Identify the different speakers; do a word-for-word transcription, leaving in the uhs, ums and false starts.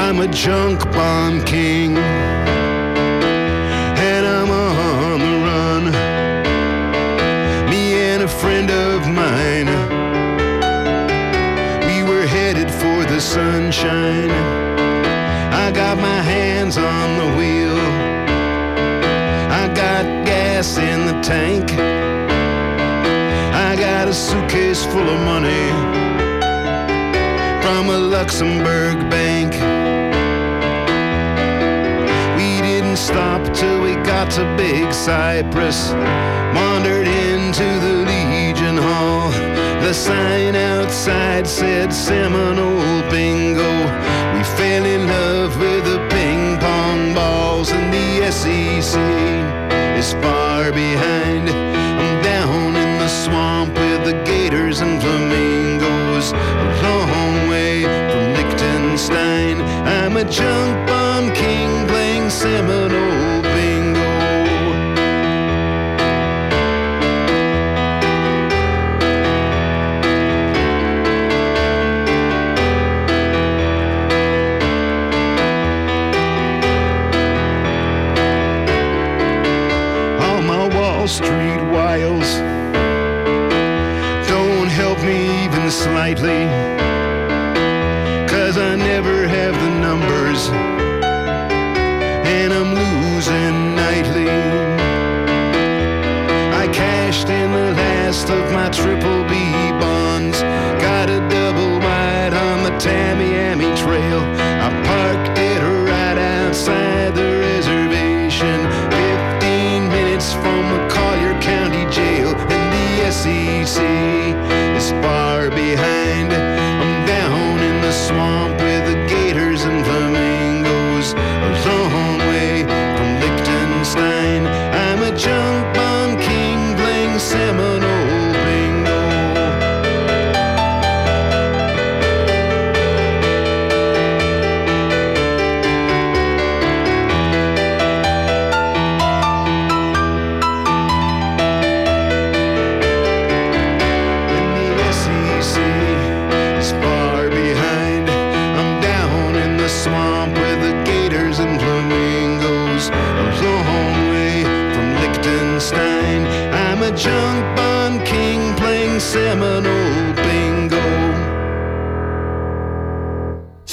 Speaker 1: I'm a junk bond king, and I'm on the run. Me and a friend of mine, we were headed for the sunshine. I got my hands on the wheel, I got gas in the tank, I got a suitcase full of money from a Luxembourg bank. We didn't stop till we got to Big Cypress, wandered into the Legion Hall. The sign outside said Seminole Bingo. We fell in love with the ping pong balls, and the S E C is far behind. I'm down in the swamp with the gators and flamingos, a long way from Liechtenstein. I'm a junk bond king playing Seminole Bingo. All my Wall Street wiles don't help me even slightly, 'cause I never have the numbers